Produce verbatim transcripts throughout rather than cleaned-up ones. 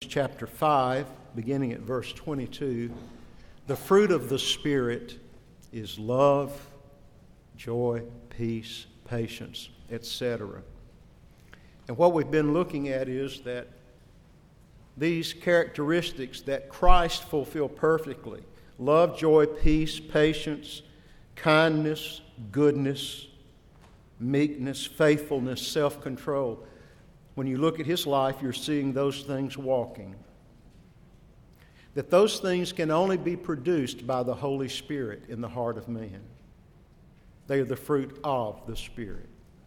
chapter five, beginning at verse twenty-two, the fruit of the Spirit is love, joy, peace, patience, et cetera. And what we've been looking at is that these characteristics that Christ fulfilled perfectly, love, joy, peace, patience, kindness, goodness, meekness, faithfulness, self-control. When you look at his life, you're seeing those things walking. That those things can only be produced by the Holy Spirit in the heart of man. They are the fruit of the Spirit.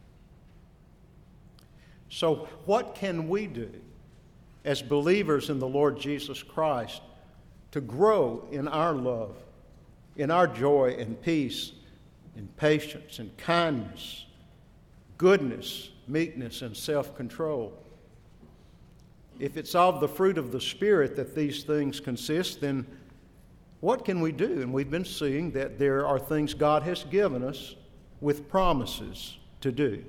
So what can we do as believers in the Lord Jesus Christ to grow in our love, in our joy and peace, in patience and kindness, goodness, meekness, and self-control? If it's of the fruit of the Spirit that these things consist, then what can we do? And we've been seeing that there are things God has given us with promises to do.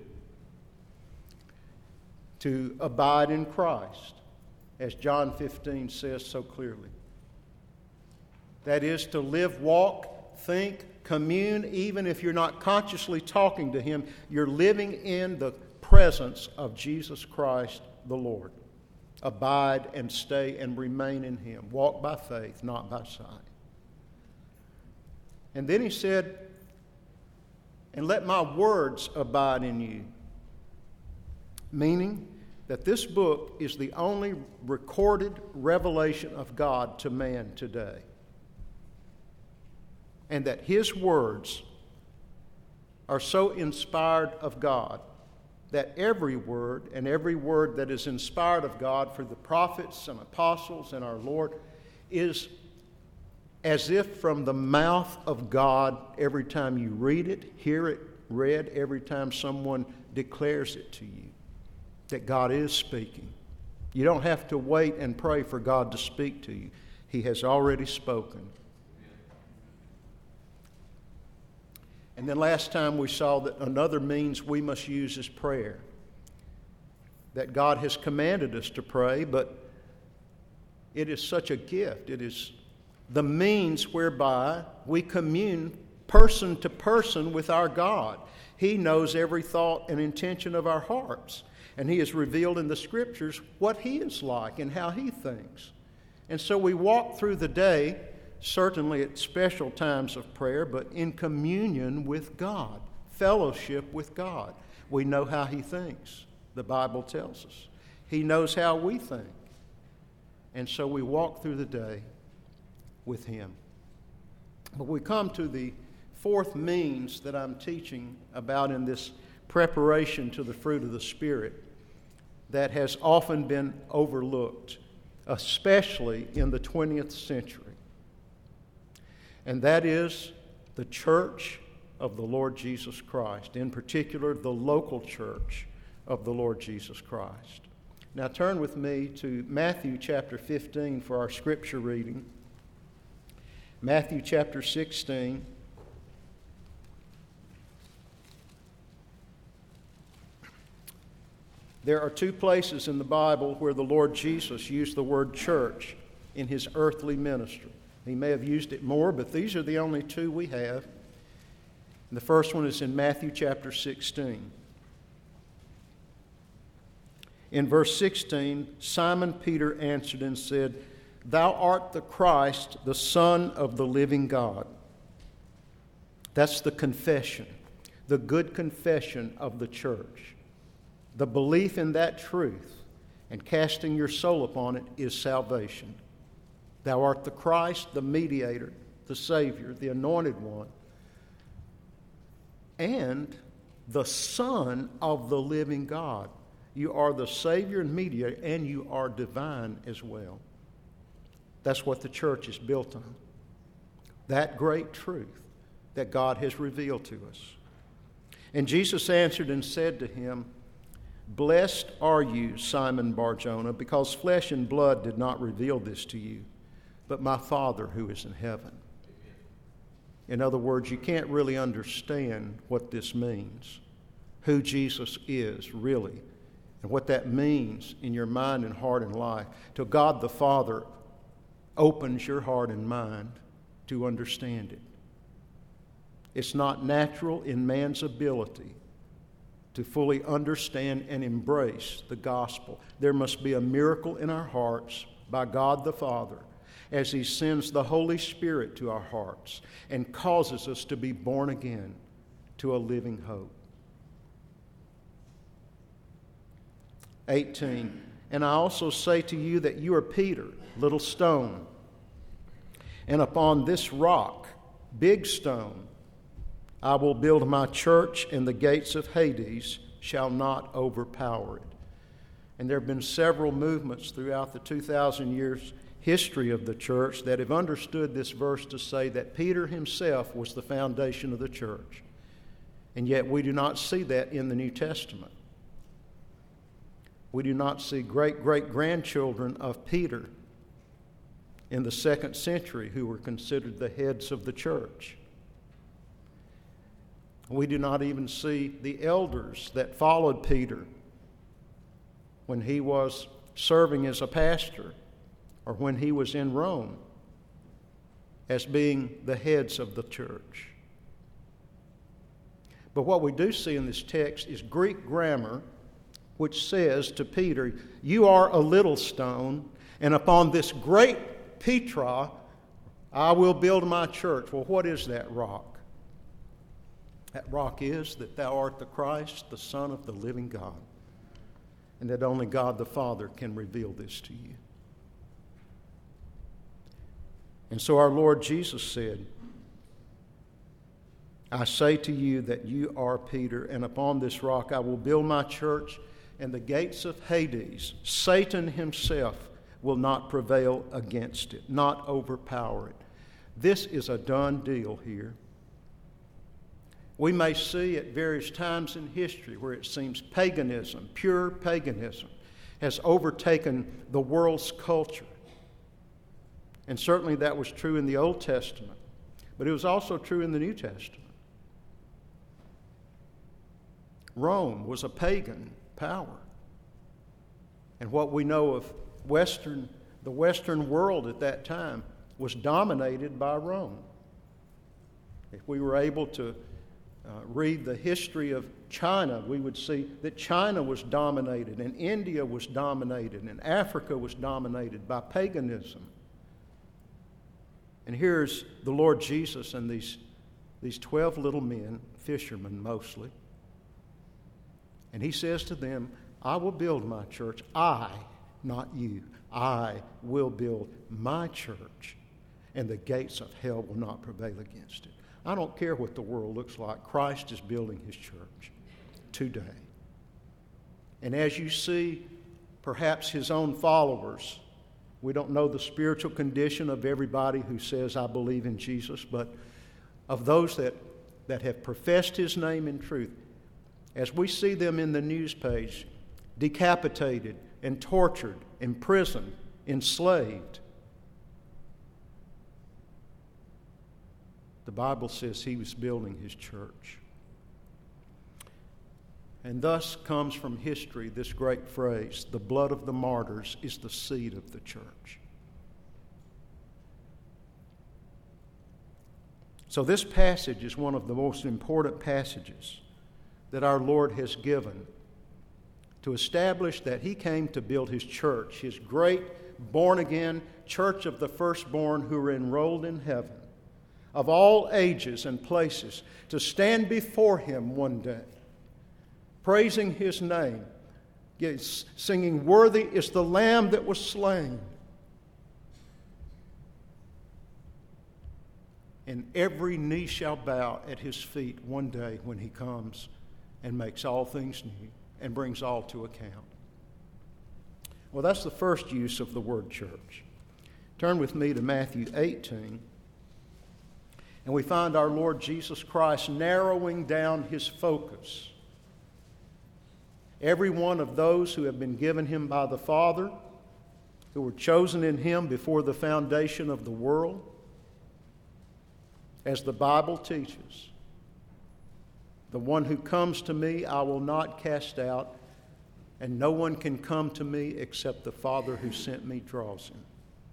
To abide in Christ, as John fifteen says so clearly. That is to live, walk, think, commune, even if you're not consciously talking to Him, you're living in the presence of Jesus Christ the Lord. Abide and stay and remain in Him. Walk by faith, not by sight. And then He said, and let my words abide in you. Meaning that this book is the only recorded revelation of God to man today. And that His words are so inspired of God that every word and every word that is inspired of God for the prophets and apostles and our Lord is as if from the mouth of God every time you read it, hear it read, every time someone declares it to you, that God is speaking. You don't have to wait and pray for God to speak to you. He has already spoken. And then last time we saw that another means we must use is prayer. That God has commanded us to pray, but it is such a gift. It is the means whereby we commune person to person with our God. He knows every thought and intention of our hearts. And He has revealed in the Scriptures what He is like and how He thinks. And so we walk through the day, certainly at special times of prayer, but in communion with God, fellowship with God. We know how He thinks, the Bible tells us. He knows how we think. And so we walk through the day with Him. But we come to the fourth means that I'm teaching about in this preparation to the fruit of the Spirit that has often been overlooked, especially in the twentieth century. And that is the church of the Lord Jesus Christ, in particular the local church of the Lord Jesus Christ. Now turn with me to Matthew chapter fifteen for our scripture reading. Matthew chapter sixteen. There are two places in the Bible where the Lord Jesus used the word church in His earthly ministry. He may have used it more, but these are the only two we have. And the first one is in Matthew chapter sixteen. In verse sixteen, Simon Peter answered and said, "Thou art the Christ, the Son of the living God." That's the confession, the good confession of the church. The belief in that truth and casting your soul upon it is salvation. Thou art the Christ, the mediator, the Savior, the anointed one, and the Son of the living God. You are the Savior and mediator, and you are divine as well. That's what the church is built on. That great truth that God has revealed to us. And Jesus answered and said to him, "Blessed are you, Simon Bar-Jonah, because flesh and blood did not reveal this to you, but my Father who is in heaven." In other words, you can't really understand what this means, who Jesus is really, and what that means in your mind and heart and life, till God the Father opens your heart and mind to understand it. It's not natural in man's ability to fully understand and embrace the gospel. There must be a miracle in our hearts by God the Father as He sends the Holy Spirit to our hearts and causes us to be born again to a living hope. eighteen, and I also say to you that you are Peter, little stone, and upon this rock, big stone, I will build my church, and the gates of Hades shall not overpower it. And there have been several movements throughout the two thousand years history of the church that have understood this verse to say that Peter himself was the foundation of the church. And yet we do not see that in the New Testament. We do not see great-great-grandchildren of Peter in the second century who were considered the heads of the church. We do not even see the elders that followed Peter when he was serving as a pastor or when he was in Rome as being the heads of the church. But what we do see in this text is Greek grammar which says to Peter, you are a little stone, and upon this great Petra I will build my church. Well, what is that rock? That rock is that thou art the Christ, the Son of the living God, and that only God the Father can reveal this to you. And so our Lord Jesus said, I say to you that you are Peter, and upon this rock I will build my church, and the gates of Hades, Satan himself, will not prevail against it, not overpower it. This is a done deal here. We may see at various times in history where it seems paganism, pure paganism, has overtaken the world's culture. And certainly that was true in the Old Testament, but it was also true in the New Testament. Rome was a pagan power. And what we know of Western, the Western world at that time was dominated by Rome. If we were able to uh, read the history of China, we would see that China was dominated, and India was dominated, and Africa was dominated by paganism. And here's the Lord Jesus and these, these twelve little men, fishermen mostly, and He says to them, I will build my church. I, not you, I will build my church, and the gates of hell will not prevail against it. I don't care what the world looks like. Christ is building His church today. And as you see, perhaps His own followers, we don't know the spiritual condition of everybody who says, I believe in Jesus, but of those that, that have professed His name in truth, as we see them in the news page, decapitated and tortured, imprisoned, enslaved, the Bible says He was building His church. And thus comes from history this great phrase, the blood of the martyrs is the seed of the church. So this passage is one of the most important passages that our Lord has given to establish that He came to build His church, His great born-again church of the firstborn who are enrolled in heaven, of all ages and places, to stand before Him one day, praising His name, singing, worthy is the Lamb that was slain. And every knee shall bow at His feet one day when He comes and makes all things new and brings all to account. Well, that's the first use of the word church. Turn with me to Matthew eighteen, and we find our Lord Jesus Christ narrowing down His focus. Every one of those who have been given Him by the Father, who were chosen in Him before the foundation of the world, as the Bible teaches, the one who comes to me I will not cast out, and no one can come to me except the Father who sent me draws him.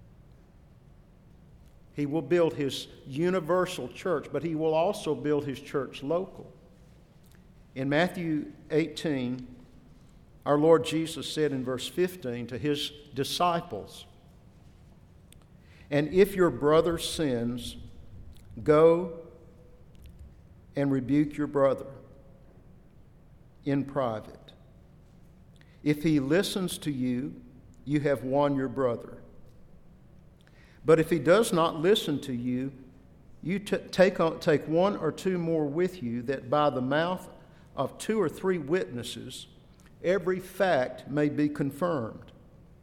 He will build his universal church, but he will also build his church local. In Matthew eighteen, our Lord Jesus said in verse fifteen to his disciples, "And if your brother sins, go and rebuke your brother in private. If he listens to you, you have won your brother. But if he does not listen to you, you t- take, on, take one or two more with you, that by the mouth of two or three witnesses every fact may be confirmed.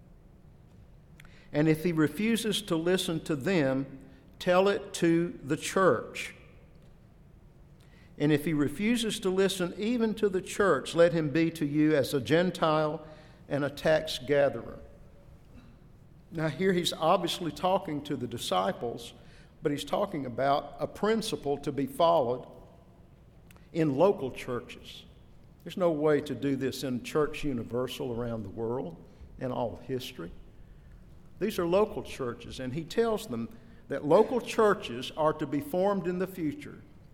And if he refuses to listen to them, tell it to the church. And if he refuses to listen even to the church, let him be to you as a Gentile and a tax gatherer." Now here he's obviously talking to the disciples, but he's talking about a principle to be followed in local churches. There's no way to do this in church universal around the world in all of history. These are local churches, and he tells them that local churches are to be formed in the future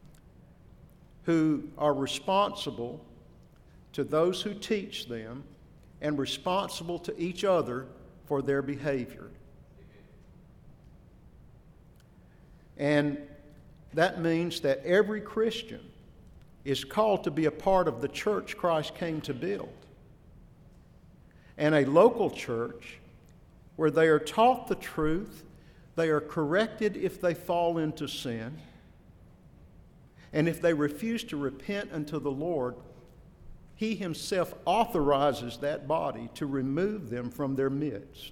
who are responsible to those who teach them and responsible to each other for their behavior. And that means that every Christian is called to be a part of the church Christ came to build. And a local church where they are taught the truth, they are corrected if they fall into sin, and if they refuse to repent unto the Lord, He Himself authorizes that body to remove them from their midst.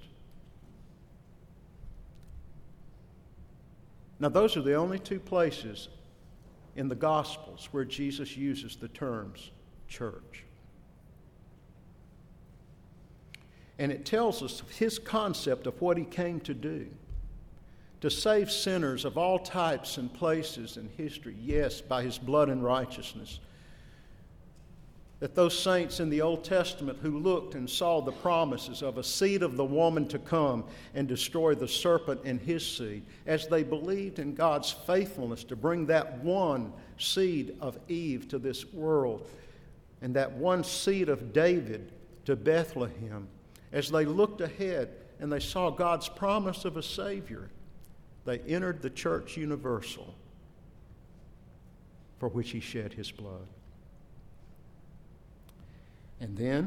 Now, those are the only two places in the Gospels where Jesus uses the terms church. And it tells us of His concept of what He came to do. To save sinners of all types and places in history, yes, by His blood and righteousness. That those saints in the Old Testament who looked and saw the promises of a seed of the woman to come and destroy the serpent and his seed, as they believed in God's faithfulness to bring that one seed of Eve to this world and that one seed of David to Bethlehem, as they looked ahead and they saw God's promise of a Savior, they entered the church universal for which He shed His blood. And then,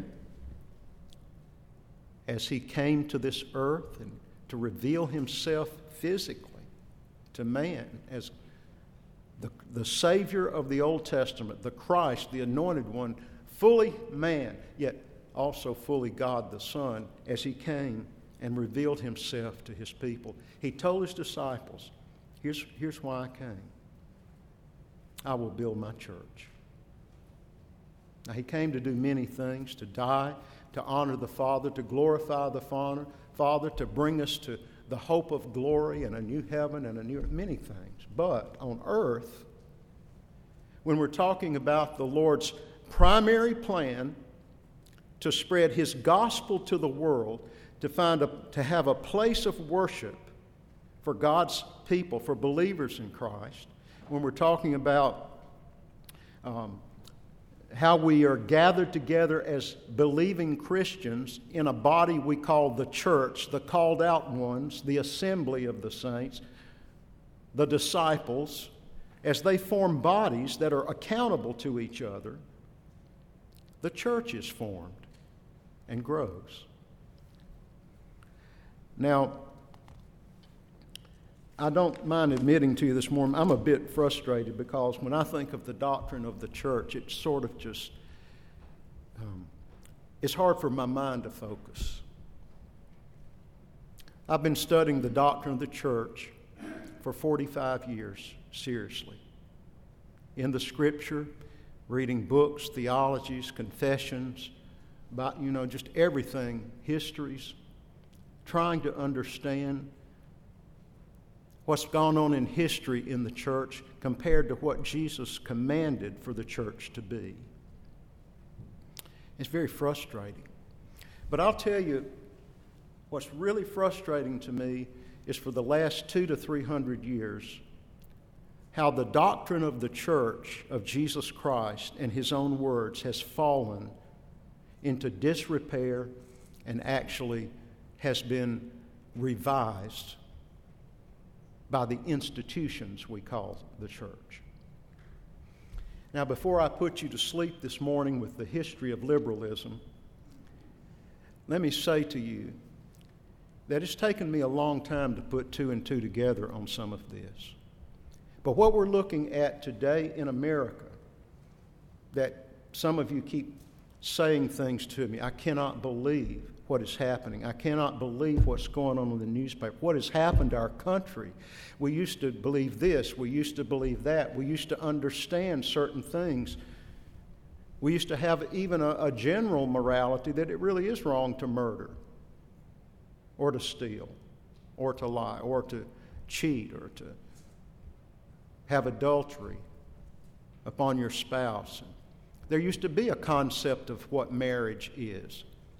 as He came to this earth and to reveal Himself physically to man as the, the Savior of the Old Testament, the Christ, the Anointed One, fully man, yet also fully God the Son, as He came and revealed Himself to His people, He told His disciples, here's, here's why I came. I will build my church. Now, He came to do many things, to die, to honor the Father, to glorify the Father, to bring us to the hope of glory and a new heaven and a new, many things. But on earth, when we're talking about the Lord's primary plan to spread His gospel to the world, to find a, to have a place of worship for God's people, for believers in Christ, when we're talking about um, how we are gathered together as believing Christians in a body we call the church, the called out ones, the assembly of the saints, the disciples, as they form bodies that are accountable to each other, the church is formed and grows. Now, I don't mind admitting to you this morning, I'm a bit frustrated because when I think of the doctrine of the church, it's sort of just, um, it's hard for my mind to focus. I've been studying the doctrine of the church for forty-five years, seriously. In the Scripture, reading books, theologies, confessions, about, you know, just everything, histories, trying to understand what's gone on in history in the church compared to what Jesus commanded for the church to be. It's very frustrating But I'll tell you, what's really frustrating to me is for the last two to three hundred years, how the doctrine of the church of Jesus Christ and his own words has fallen into disrepair and actually has been revised by the institutions we call the church. Now, before I put you to sleep this morning with the history of liberalism, let me say to you that it's taken me a long time to put two and two together on some of this. But what we're looking at today in America, that some of you keep saying things to me, I cannot believe what is happening. I cannot believe what's going on in the newspaper. What has happened to our country? We used to believe this. We used to believe that. We used to understand certain things. We used to have even a, a general morality that it really is wrong to murder or to steal or to lie or to cheat or to have adultery upon your spouse. There used to be a concept of what marriage is.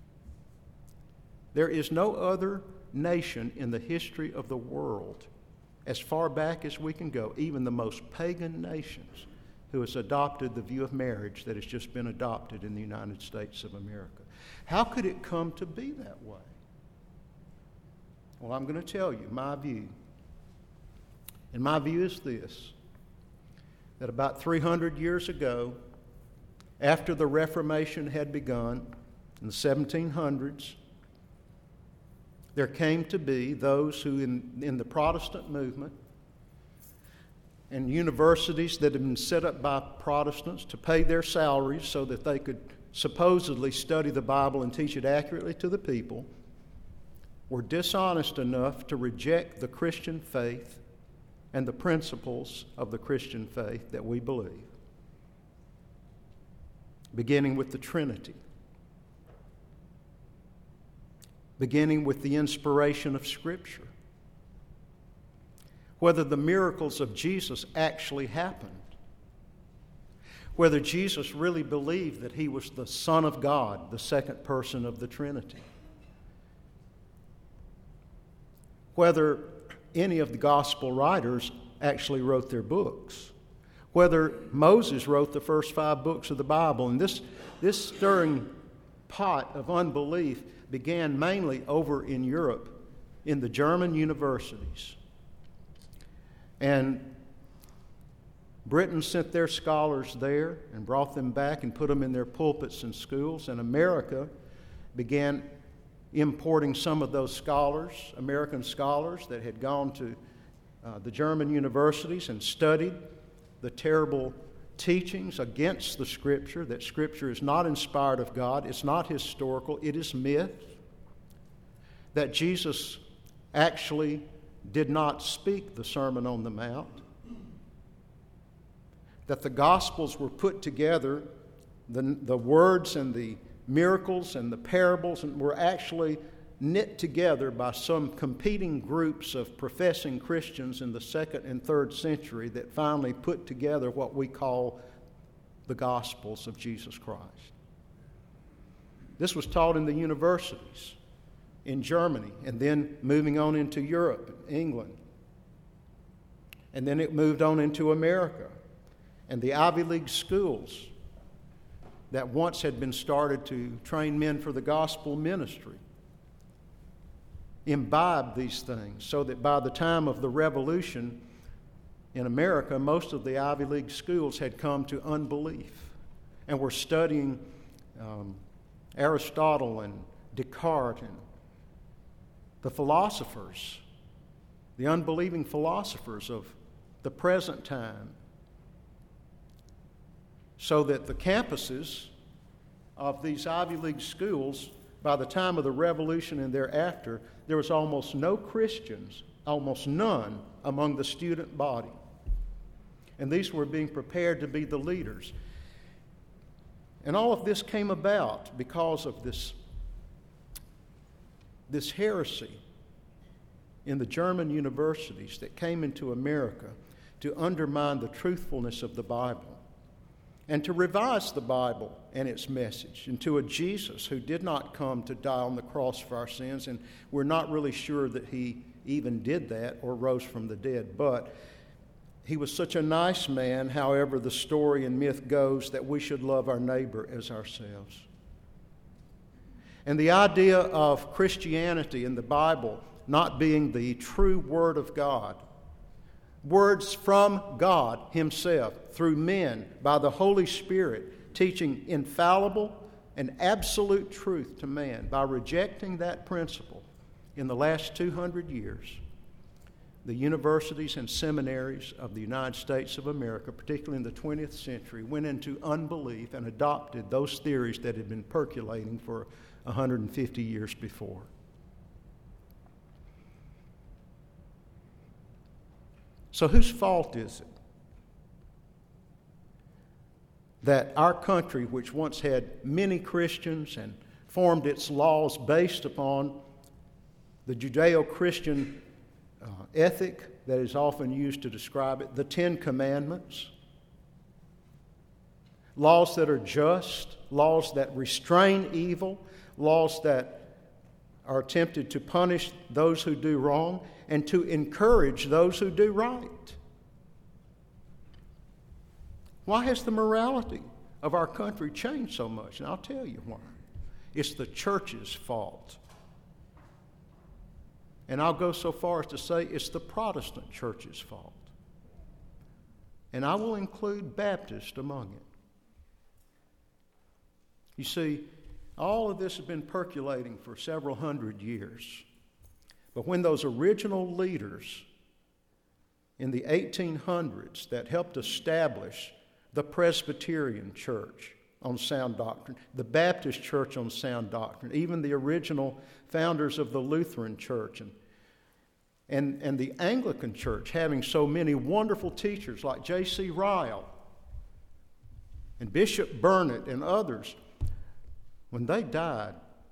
There is no other nation in the history of the world, as far back as we can go, even the most pagan nations, who has adopted the view of marriage that has just been adopted in the United States of America. How could it come to be that way? Well, I'm going to tell you my view. And my view is this, that about three hundred years ago, after the Reformation had begun in the seventeen hundreds, there came to be those who in, in the Protestant movement and universities that had been set up by Protestants to pay their salaries so that they could supposedly study the Bible and teach it accurately to the people, were dishonest enough to reject the Christian faith and the principles of the Christian faith that we believe, beginning with the Trinity, beginning with the inspiration of Scripture, whether the miracles of Jesus actually happened, whether Jesus really believed that he was the Son of God, the second person of the Trinity, whether any of the gospel writers actually wrote their books, whether Moses wrote the first five books of the Bible. And this, this stirring pot of unbelief began mainly over in Europe, in the German universities. And Britain sent their scholars there and brought them back and put them in their pulpits and schools. And America began importing some of those scholars, American scholars that had gone to uh, the German universities and studied the terrible teachings against the Scripture, that Scripture is not inspired of God, it's not historical, it is myth, that Jesus actually did not speak the Sermon on the Mount, that the Gospels were put together, the, the words and the miracles and the parables and were actually knit together by some competing groups of professing Christians in the second and third century that finally put together what we call the Gospels of Jesus Christ. This was taught in the universities in Germany, and then moving on into Europe, England. And then it moved on into America. And the Ivy League schools that once had been started to train men for the gospel ministry imbibed these things, so that by the time of the Revolution in America, most of the Ivy League schools had come to unbelief and were studying um, Aristotle and Descartes and the philosophers, the unbelieving philosophers of the present time, so that the campuses of these Ivy League schools, by the time of the Revolution and thereafter, there was almost no Christians, almost none, among the student body. And these were being prepared to be the leaders. And all of this came about because of this, this heresy in the German universities that came into America to undermine the truthfulness of the Bible. and to revise the Bible and its message, and to a Jesus who did not come to die on the cross for our sins, and we're not really sure that he even did that or rose from the dead. But he was such a nice man, however the story and myth goes, that we should love our neighbor as ourselves. And the idea of Christianity in the Bible not being the true Word of God, words from God Himself through men by the Holy Spirit, teaching infallible and absolute truth to man. By rejecting that principle in the last two hundred years, the universities and seminaries of the United States of America, particularly in the twentieth century, went into unbelief and adopted those theories that had been percolating for one hundred fifty years before. So whose fault is it that our country, which once had many Christians and formed its laws based upon the Judeo-Christian uh, ethic that is often used to describe it, the Ten Commandments, laws that are just, laws that restrain evil, laws that are attempted to punish those who do wrong and to encourage those who do right? Why has the morality of our country changed so much? And I'll tell you why. It's the church's fault. And I'll go so far as to say it's the Protestant church's fault. And I will include Baptist among it. You see, all of this has been percolating for several hundred years. But when those original leaders in the eighteen hundreds that helped establish the Presbyterian Church on sound doctrine, the Baptist Church on sound doctrine, even the original founders of the Lutheran Church, and, and, and the Anglican Church, having so many wonderful teachers like J C Ryle and Bishop Burnett and others, when they died,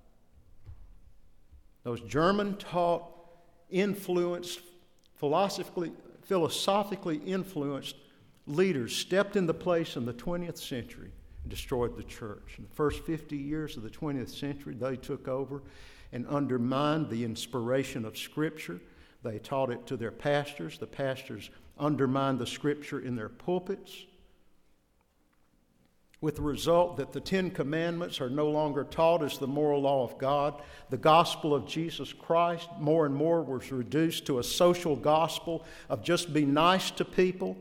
those German-taught, influenced, philosophically, philosophically influenced leaders stepped into place in the twentieth century and destroyed the church. In the first fifty years of the twentieth century, they took over and undermined the inspiration of Scripture. They taught it to their pastors. The pastors undermined the Scripture in their pulpits, with the result that the Ten Commandments are no longer taught as the moral law of God. The gospel of Jesus Christ more and more was reduced to a social gospel of just be nice to people.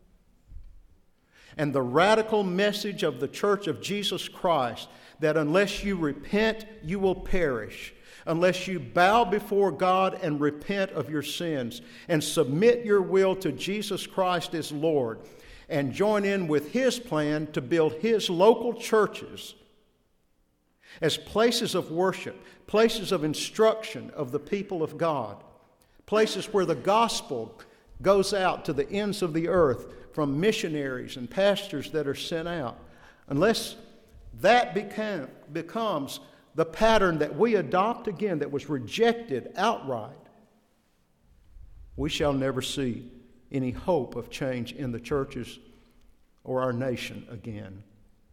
And the radical message of the Church of Jesus Christ that unless you repent, you will perish. Unless you bow before God and repent of your sins and submit your will to Jesus Christ as Lord and join in with His plan to build His local churches as places of worship, places of instruction of the people of God, places where the gospel goes out to the ends of the earth from missionaries and pastors that are sent out. Unless that became, becomes the pattern that we adopt again, that was rejected outright, we shall never see any hope of change in the churches or our nation again.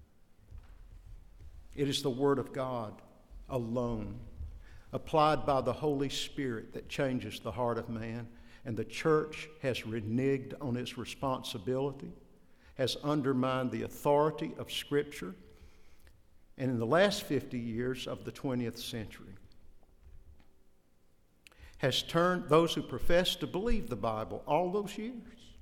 It is the Word of God alone, applied by the Holy Spirit, that changes the heart of man. And the church has reneged on its responsibility, has undermined the authority of Scripture. And in the last fifty years of the twentieth century, has turned those who profess to believe the Bible all those years,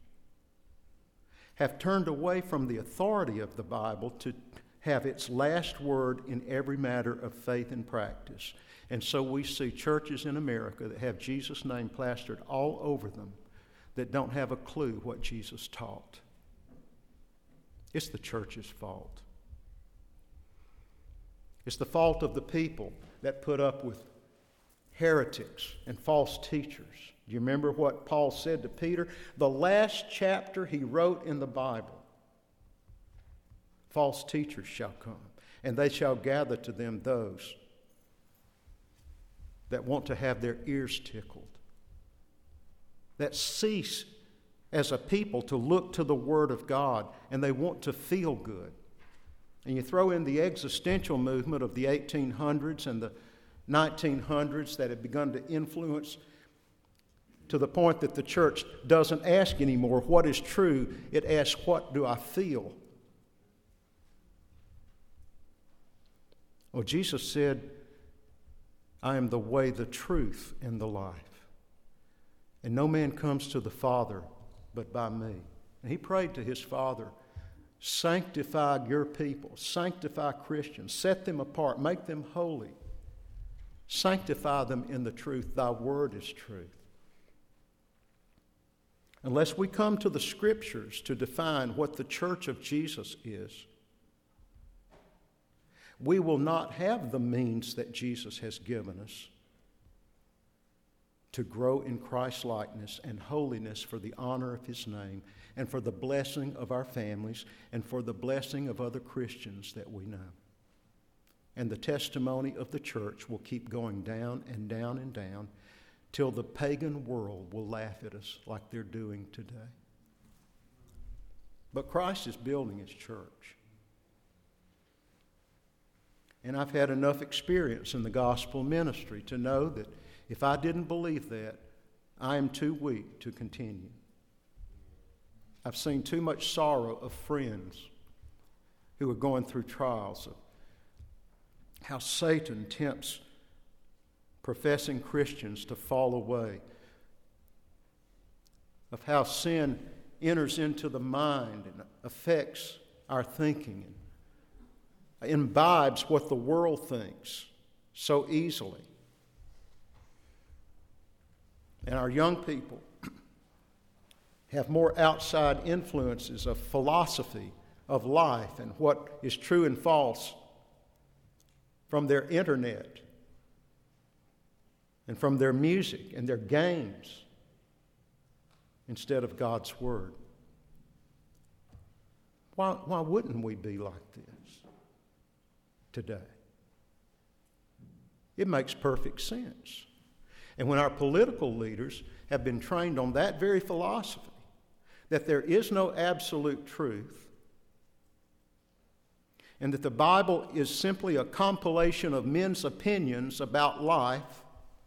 have turned away from the authority of the Bible to have its last word in every matter of faith and practice. And so we see churches in America that have Jesus' name plastered all over them that don't have a clue what Jesus taught. It's the church's fault. It's the fault of the people that put up with heretics and false teachers. Do you remember what Paul said to Peter? The last chapter he wrote in the Bible. False teachers shall come, and they shall gather to them those that want to have their ears tickled, that cease as a people to look to the Word of God, and they want to feel good. And you throw in the existential movement of the eighteen hundreds and the nineteen hundreds that have begun to influence to the point that the church doesn't ask anymore what is true. It asks, what do I feel? Well, Jesus said, I am the way, the truth, and the life. And no man comes to the Father but by me. And he prayed to his Father, sanctify your people, sanctify Christians, set them apart, make them holy. Sanctify them in the truth. Thy word is truth. Unless we come to the Scriptures to define what the church of Jesus is, we will not have the means that Jesus has given us to grow in Christ-likeness and holiness for the honor of His name and for the blessing of our families and for the blessing of other Christians that we know. And the testimony of the church will keep going down and down and down till the pagan world will laugh at us like they're doing today. But Christ is building His church. And I've had enough experience in the gospel ministry to know that if I didn't believe that, I am too weak to continue. I've seen too much sorrow of friends who are going through trials, of how Satan tempts professing Christians to fall away, of how sin enters into the mind and affects our thinking and imbibes what the world thinks so easily. And our young people have more outside influences of philosophy, of life, and what is true and false from their internet and from their music and their games instead of God's Word. Why, why wouldn't we be like this today? It makes perfect sense. And when our political leaders have been trained on that very philosophy, that there is no absolute truth, and that the Bible is simply a compilation of men's opinions about life,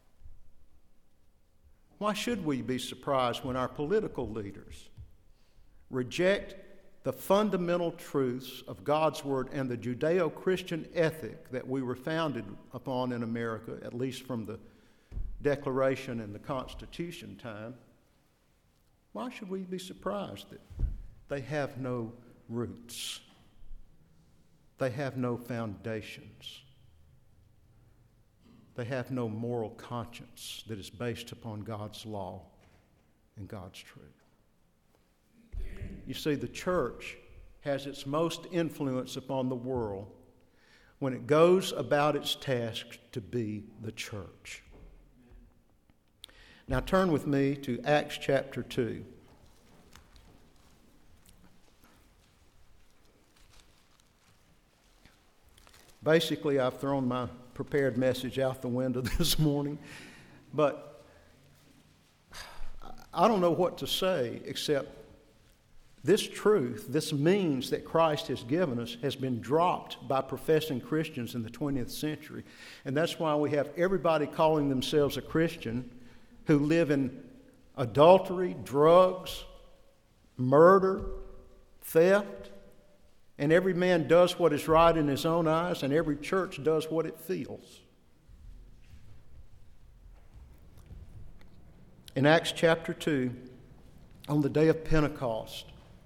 why should we be surprised when our political leaders reject the fundamental truths of God's Word and the Judeo-Christian ethic that we were founded upon in America, at least from the Declaration and the Constitution time? Why should we be surprised that they have no roots? They have no foundations. They have no moral conscience that is based upon God's law and God's truth. You see, the church has its most influence upon the world when it goes about its task to be the church. Now turn with me to Acts chapter two. Basically, I've thrown my prepared message out the window this morning, but I don't know what to say except this truth, this means that Christ has given us, has been dropped by professing Christians in the twentieth century. And that's why we have everybody calling themselves a Christian who live in adultery, drugs, murder, theft, and every man does what is right in his own eyes, and every church does what it feels. In Acts chapter two, on the day of Pentecost,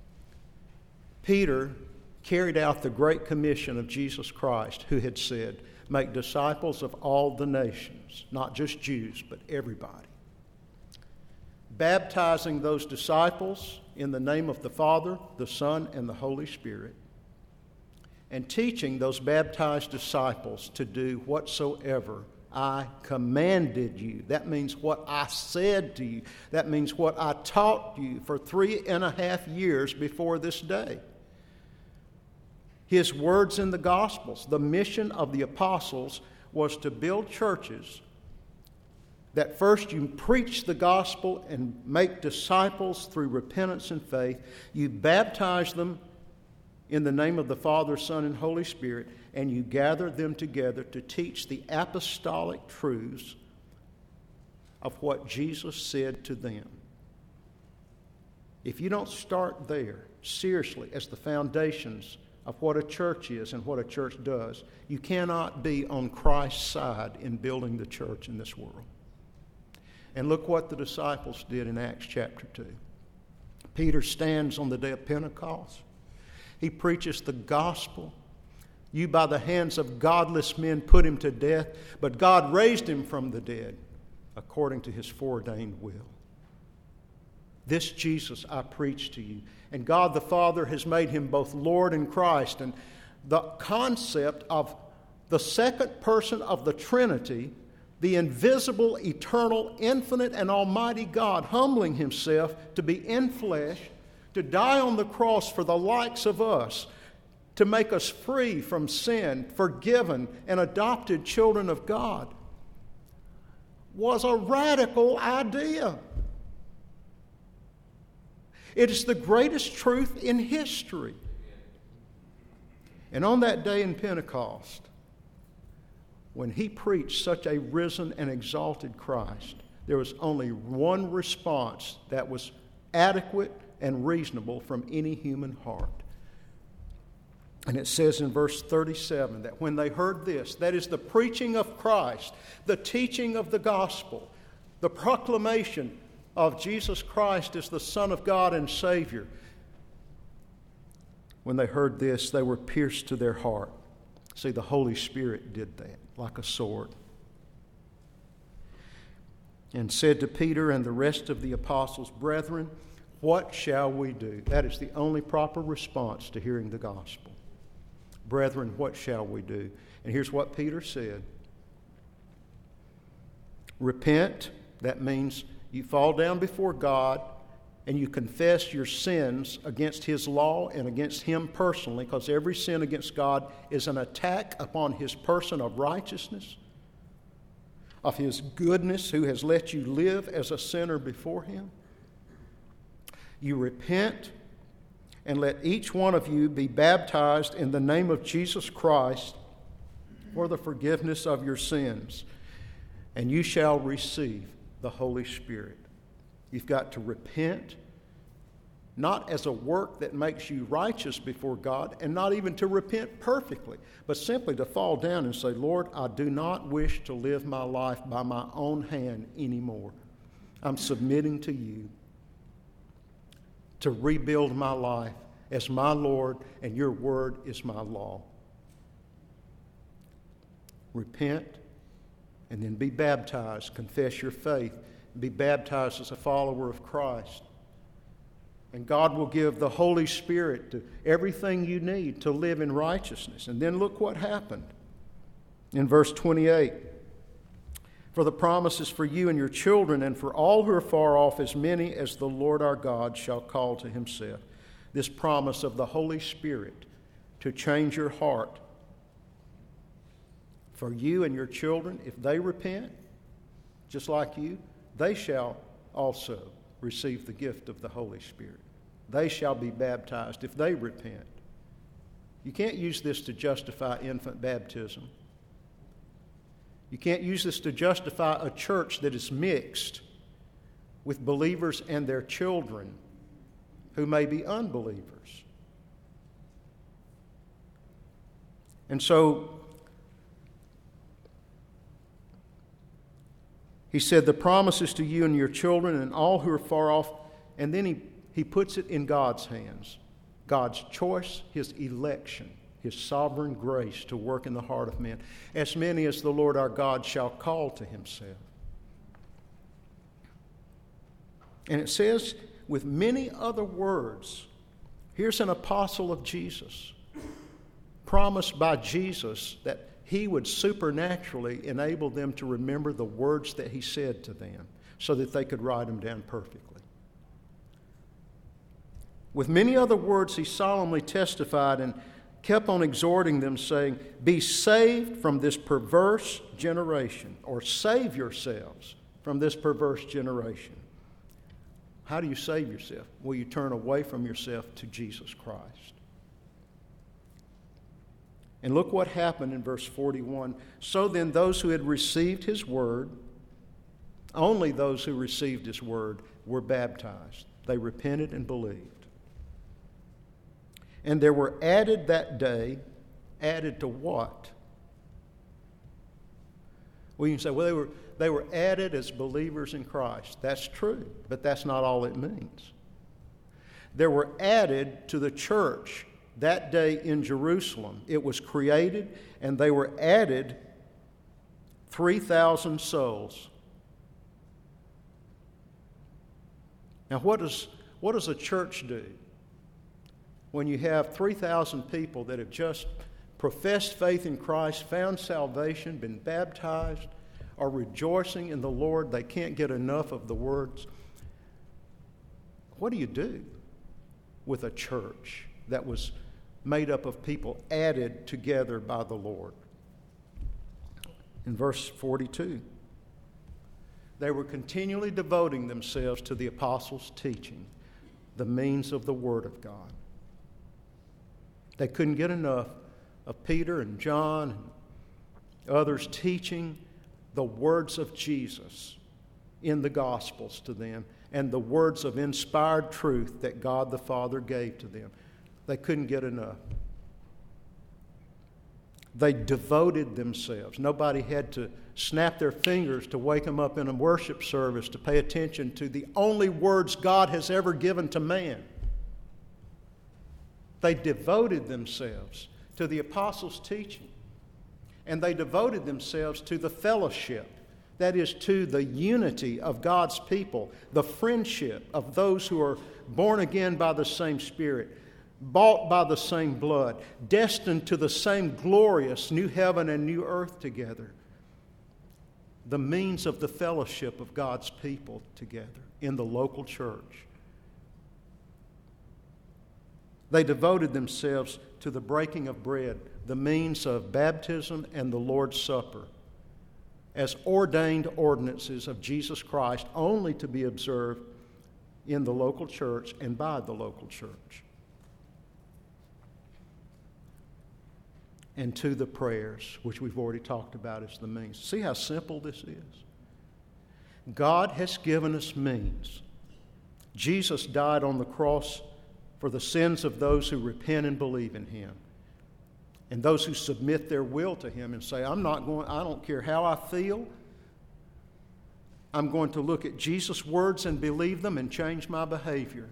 Peter carried out the great commission of Jesus Christ, who had said, "Make disciples of all the nations," not just Jews, but everybody. Baptizing those disciples in the name of the Father, the Son, and the Holy Spirit, and teaching those baptized disciples to do whatsoever I commanded you. That means what I said to you. That means what I taught you for three and a half years before this day. His words in the Gospels, the mission of the apostles was to build churches that first you preach the gospel and make disciples through repentance and faith. You baptize them in the name of the Father, Son, and Holy Spirit, and you gather them together to teach the apostolic truths of what Jesus said to them. If you don't start there, seriously, as the foundations of what a church is and what a church does, you cannot be on Christ's side in building the church in this world. And look what the disciples did in Acts chapter two. Peter stands on the day of Pentecost. He preaches the gospel. You, by the hands of godless men, put him to death, but God raised him from the dead according to his foreordained will. This Jesus I preach to you. And God the Father has made him both Lord and Christ. And the concept of the second person of the Trinity, the invisible, eternal, infinite, and almighty God, humbling himself to be in flesh, to die on the cross for the likes of us, to make us free from sin, forgiven, and adopted children of God, was a radical idea. It is the greatest truth in history. And on that day in Pentecost, when he preached such a risen and exalted Christ, there was only one response that was adequate and reasonable from any human heart. And it says in verse thirty-seven that when they heard this, that is the preaching of Christ, the teaching of the gospel, the proclamation of Jesus Christ as the Son of God and Savior, when they heard this, they were pierced to their heart. See, the Holy Spirit did that like a sword. And said to Peter and the rest of the apostles, "Brethren, what shall we do?" That is the only proper response to hearing the gospel. Brethren, what shall we do? And here's what Peter said. Repent. That means you fall down before God and you confess your sins against his law and against him personally, because every sin against God is an attack upon his person of righteousness, of his goodness, who has let you live as a sinner before him. You repent, and let each one of you be baptized in the name of Jesus Christ for the forgiveness of your sins, and you shall receive the Holy Spirit. You've got to repent, not as a work that makes you righteous before God, and not even to repent perfectly, but simply to fall down and say, Lord, I do not wish to live my life by my own hand anymore. I'm submitting to you to rebuild my life as my Lord, and your word is my law. Repent, and then be baptized. Confess your faith. Be baptized as a follower of Christ. And God will give the Holy Spirit to everything you need to live in righteousness. And then look what happened in verse twenty-eight. For the promise is for you and your children, and for all who are far off, as many as the Lord our God shall call to himself. This promise of the Holy Spirit to change your heart. For you and your children, if they repent, just like you, they shall also receive the gift of the Holy Spirit. They shall be baptized if they repent. You can't use this to justify infant baptism. You can't use this to justify a church that is mixed with believers and their children who may be unbelievers. And so he said, the promise is to you and your children and all who are far off. And then he, he puts it in God's hands. God's choice, his election, his sovereign grace to work in the heart of men. As many as the Lord our God shall call to himself. And it says, with many other words, here's an apostle of Jesus, promised by Jesus that he would supernaturally enable them to remember the words that he said to them so that they could write them down perfectly. With many other words, he solemnly testified and kept on exhorting them, saying, be saved from this perverse generation, or save yourselves from this perverse generation. How do you save yourself? Well, you turn away from yourself to Jesus Christ. And look what happened in verse forty-one. So then those who had received his word, only those who received his word, were baptized. They repented and believed. And there were added that day, added to what? Well, you can say, well, they were, they were added as believers in Christ. That's true, but that's not all it means. There were added to the church that day in Jerusalem. It was created, and they were added three thousand souls. Now, what does, what does a church do when you have three thousand people that have just professed faith in Christ, found salvation, been baptized, are rejoicing in the Lord? They can't get enough of the words. What do you do with a church that was made up of people added together by the Lord? In verse forty-two, they were continually devoting themselves to the apostles' teaching, the means of the Word of God. They couldn't get enough of Peter and John and others teaching the words of Jesus in the Gospels to them and the words of inspired truth that God the Father gave to them. They couldn't get enough. They devoted themselves. Nobody had to snap their fingers to wake them up in a worship service to pay attention to the only words God has ever given to man. They devoted themselves to the apostles' teaching, and they devoted themselves to the fellowship, that is, to the unity of God's people, the friendship of those who are born again by the same Spirit, bought by the same blood, destined to the same glorious new heaven and new earth together. The means of the fellowship of God's people together in the local church. They devoted themselves to the breaking of bread, the means of baptism and the Lord's Supper, as ordained ordinances of Jesus Christ, only to be observed in the local church and by the local church. And to the prayers, which we've already talked about as the means. See how simple this is? God has given us means. Jesus died on the cross for the sins of those who repent and believe in Him. And those who submit their will to Him and say, I'm not going, I don't care how I feel. I'm going to look at Jesus' words and believe them and change my behavior.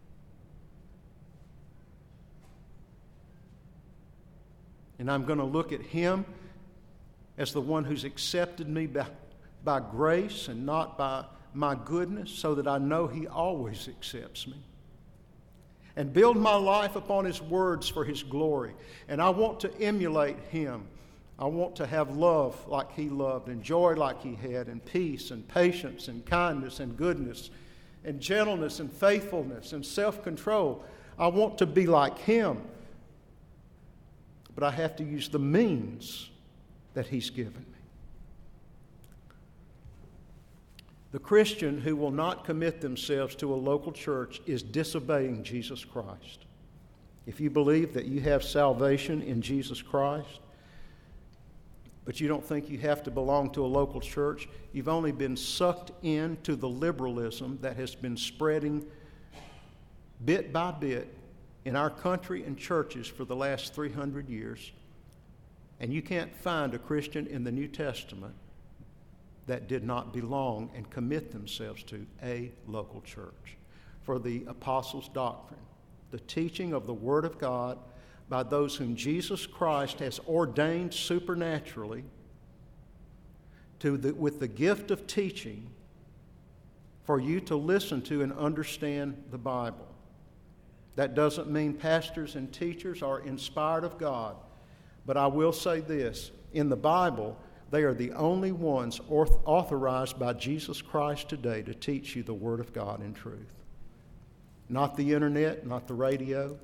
And I'm going to look at Him as the one who's accepted me by, by grace and not by my goodness, so that I know He always accepts me. And build my life upon His words for His glory. And I want to emulate Him. I want to have love like He loved, and joy like He had, and peace and patience and kindness and goodness and gentleness and faithfulness and self-control. I want to be like Him. But I have to use the means that He's given me. The Christian who will not commit themselves to a local church is disobeying Jesus Christ. If you believe that you have salvation in Jesus Christ, but you don't think you have to belong to a local church, you've only been sucked into the liberalism that has been spreading bit by bit in our country and churches for the last three hundred years. And you can't find a Christian in the New Testament that did not belong and commit themselves to a local church. For the apostles' doctrine, the teaching of the Word of God by those whom Jesus Christ has ordained supernaturally to the, with the gift of teaching for you to listen to and understand the Bible. That doesn't mean pastors and teachers are inspired of God. But I will say this, in the Bible, they are the only ones authorized by Jesus Christ today to teach you the Word of God in truth. Not the internet, not the radio,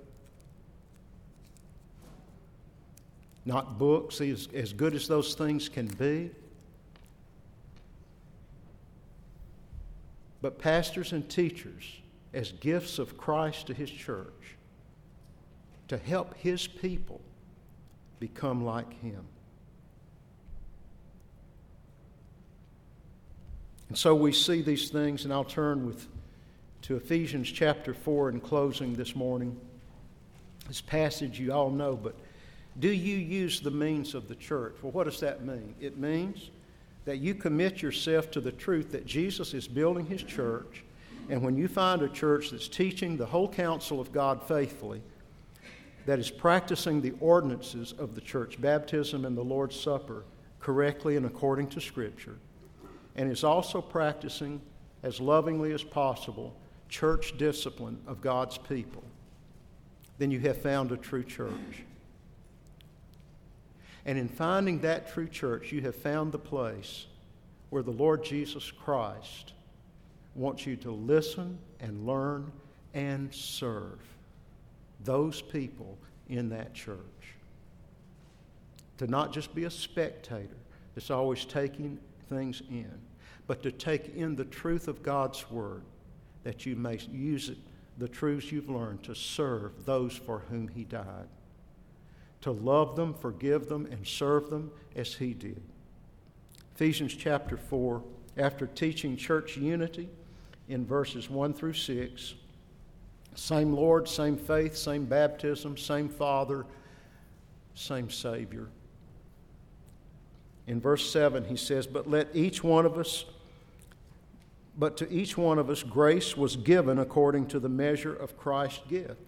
not books, as, as good as those things can be. but pastors and teachers as gifts of Christ to His church to help His people become like Him. And so we see these things, and I'll turn with to Ephesians chapter four in closing this morning. This passage you all know, but do you use the means of the church? Well, what does that mean? It means that you commit yourself to the truth that Jesus is building His church, and when you find a church that's teaching the whole counsel of God faithfully, that is practicing the ordinances of the church, baptism and the Lord's Supper, correctly and according to Scripture, and is also practicing as lovingly as possible church discipline of God's people, then you have found a true church. And in finding that true church, you have found the place where the Lord Jesus Christ wants you to listen and learn and serve those people in that church. To not just be a spectator that's always taking things in, but to take in the truth of God's Word, that you may use it, the truths you've learned, to serve those for whom He died. To love them, forgive them, and serve them as He did. Ephesians chapter four, after teaching church unity in verses one through six, same Lord, same faith, same baptism, same Father, same Savior. In verse seven he says, But let each one of us, but to each one of us grace was given according to the measure of Christ's gift.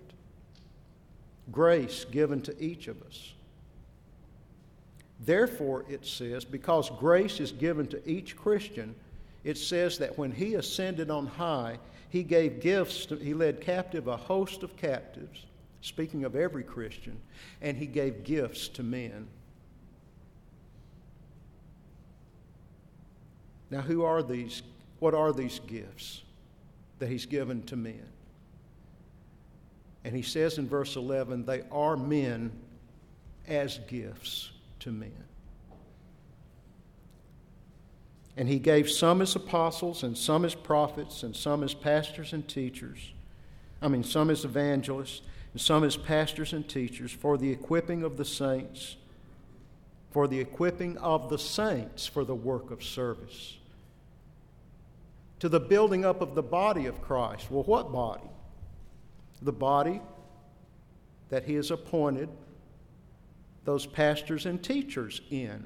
Grace given to each of us. Therefore, it says, because grace is given to each Christian, it says that when He ascended on high, He gave gifts, to, He led captive a host of captives, speaking of every Christian, and He gave gifts to men. Now, who are these? What are these gifts that He's given to men? And he says in verse eleven, they are men as gifts to men. And He gave some as apostles, and some as prophets, and some as pastors and teachers. I mean, some as evangelists, and some as pastors and teachers, for the equipping of the saints, for the equipping of the saints for the work of service, to the building up of the body of Christ. Well, what body? The body that He has appointed those pastors and teachers in.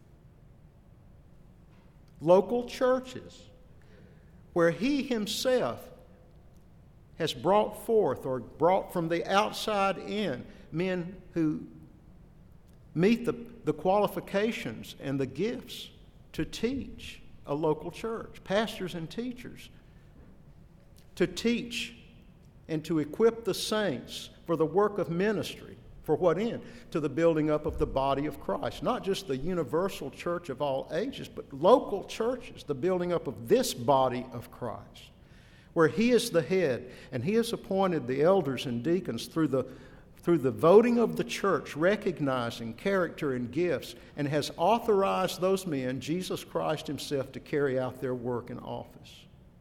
Local churches where He Himself has brought forth or brought from the outside in men who meet the, the qualifications and the gifts to teach a local church, pastors and teachers, to teach and to equip the saints for the work of ministry. For what end? To the building up of the body of Christ. Not just the universal church of all ages, but local churches, the building up of this body of Christ, where He is the head, and He has appointed the elders and deacons through the, through the voting of the church, recognizing character and gifts, and has authorized those men, Jesus Christ Himself, to carry out their work in office.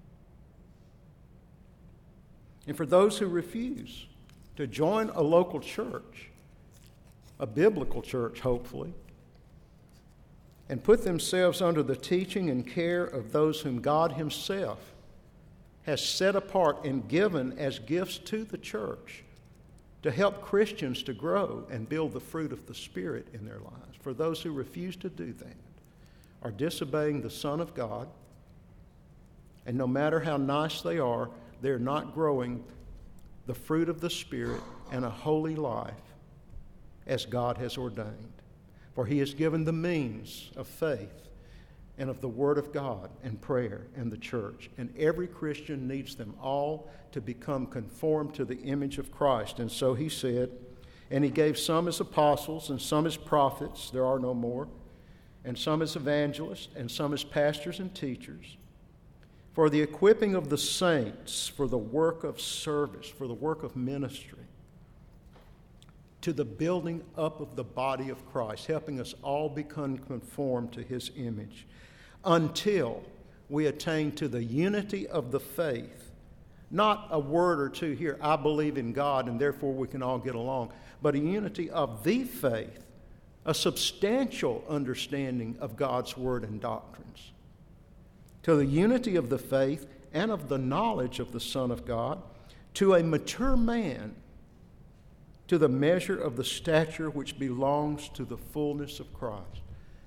And for those who refuse to join a local church, a biblical church, hopefully, and put themselves under the teaching and care of those whom God Himself has set apart and given as gifts to the church to help Christians to grow and build the fruit of the Spirit in their lives. For those who refuse to do that are disobeying the Son of God, and no matter how nice they are, they're not growing the fruit of the Spirit and a holy life as God has ordained. For He has given the means of faith and of the Word of God and prayer and the church. And every Christian needs them all to become conformed to the image of Christ. And so He said, and He gave some as apostles and some as prophets, there are no more, and some as evangelists and some as pastors and teachers, for the equipping of the saints, for the work of service, for the work of ministry, to the building up of the body of Christ, helping us all become conformed to His image, until we attain to the unity of the faith. Not a word or two here, I believe in God and therefore we can all get along, but a unity of the faith, a substantial understanding of God's word and doctrines. To the unity of the faith and of the knowledge of the Son of God, to a mature man, to the measure of the stature which belongs to the fullness of Christ.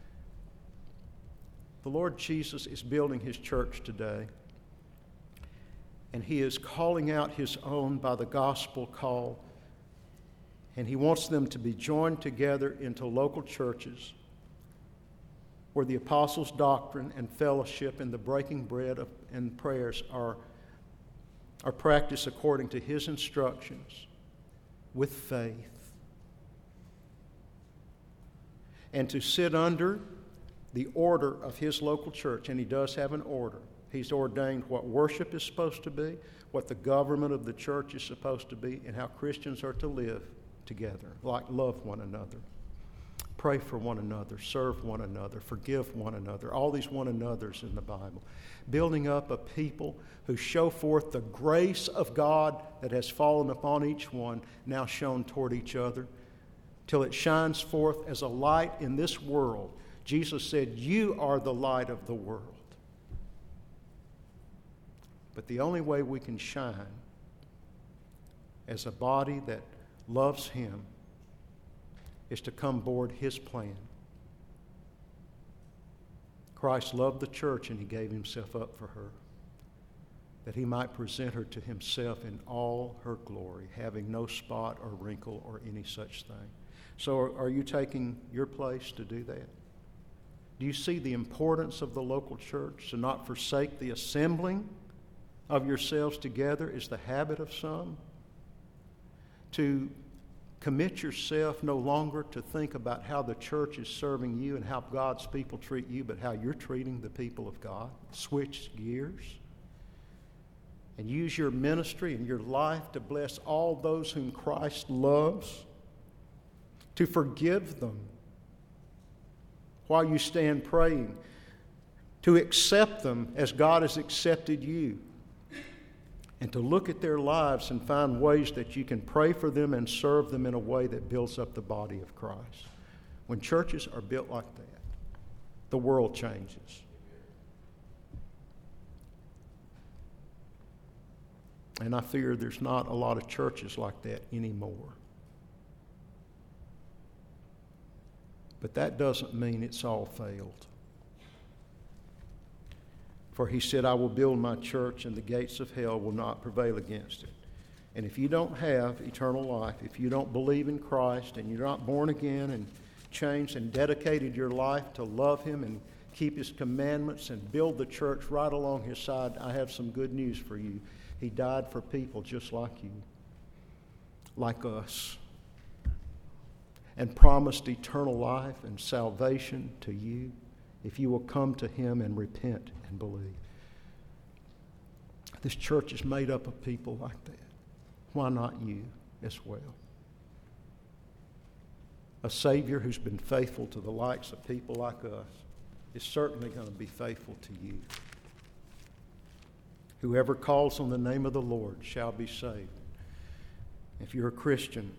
The Lord Jesus is building his church today, and he is calling out his own by the gospel call, and he wants them to be joined together into local churches where the apostles' doctrine and fellowship and the breaking bread of, and prayers are, are practiced according to his instructions with faith. And to sit under the order of his local church, and he does have an order. He's ordained what worship is supposed to be, what the government of the church is supposed to be, and how Christians are to live together, like love one another, pray for one another, serve one another, forgive one another, all these one another's in the Bible. Building up a people who show forth the grace of God that has fallen upon each one, now shown toward each other, till it shines forth as a light in this world. Jesus said, "You are the light of the world." But the only way we can shine as a body that loves him is to come aboard his plan. Christ loved the church and he gave himself up for her, that he might present her to himself in all her glory, having no spot or wrinkle or any such thing. So are, are you taking your place to do that? Do you see the importance of the local church, to not forsake the assembling of yourselves together is the habit of some? To commit yourself no longer to think about how the church is serving you and how God's people treat you, but how you're treating the people of God. Switch gears and use your ministry and your life to bless all those whom Christ loves, to forgive them while you stand praying, to accept them as God has accepted you, and to look at their lives and find ways that you can pray for them and serve them in a way that builds up the body of Christ. When churches are built like that, the world changes. And I fear there's not a lot of churches like that anymore. But that doesn't mean it's all failed. For he said, "I will build my church, and the gates of hell will not prevail against it." And if you don't have eternal life, if you don't believe in Christ, and you're not born again and changed and dedicated your life to love him and keep his commandments and build the church right along his side, I have some good news for you. He died for people just like you, like us, and promised eternal life and salvation to you if you will come to him and repent and believe. This church is made up of people like that. Why not you as well? A Savior who's been faithful to the likes of people like us is certainly going to be faithful to you. Whoever calls on the name of the Lord shall be saved. If you're a Christian,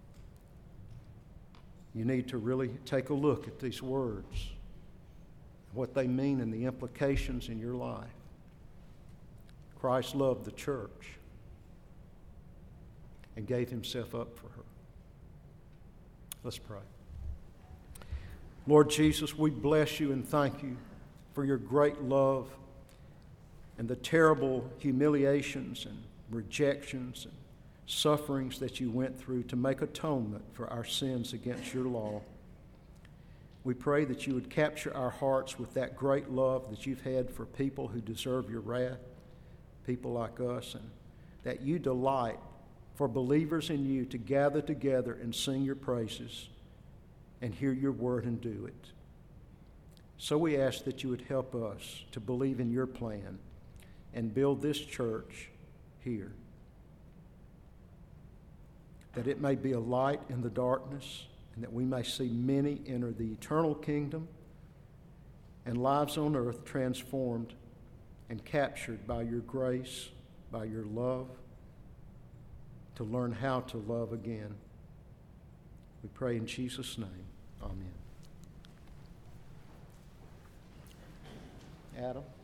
you need to really take a look at these words, what they mean and the implications in your life. Christ loved the church and gave himself up for her. Let's pray. Lord Jesus, we bless you and thank you for your great love and the terrible humiliations and rejections and sufferings that you went through to make atonement for our sins against your law. We pray that you would capture our hearts with that great love that you've had for people who deserve your wrath, people like us, and that you delight for believers in you to gather together and sing your praises and hear your word and do it. So we ask that you would help us to believe in your plan and build this church here, that it may be a light in the darkness, and that we may see many enter the eternal kingdom and lives on earth transformed and captured by your grace, by your love, to learn how to love again. We pray in Jesus' name. Amen. Adam?